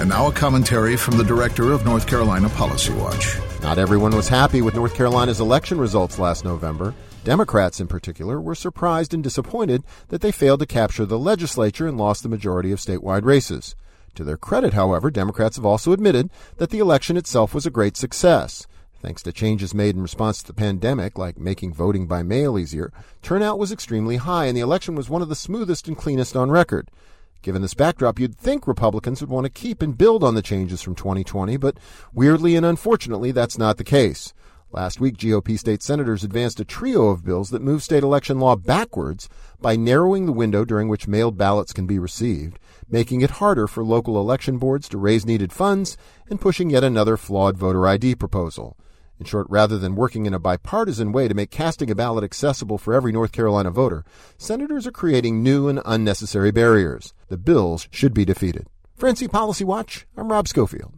And now a commentary from the director of North Carolina Policy Watch. Not everyone was happy with North Carolina's election results last November. Democrats, in particular, were surprised and disappointed that they failed to capture the legislature and lost the majority of statewide races. To their credit, however, Democrats have also admitted that the election itself was a great success. Thanks to changes made in response to the pandemic, like making voting by mail easier, turnout was extremely high, and the election was one of the smoothest and cleanest on record. Given this backdrop, you'd think Republicans would want to keep and build on the changes from 2020, but weirdly and unfortunately, that's not the case. Last week, GOP state senators advanced a trio of bills that move state election law backwards by narrowing the window during which mailed ballots can be received, making it harder for local election boards to raise needed funds, and pushing yet another flawed voter ID proposal. In short, rather than working in a bipartisan way to make casting a ballot accessible for every North Carolina voter, senators are creating new and unnecessary barriers. The bills should be defeated. For NC Policy Watch, I'm Rob Schofield.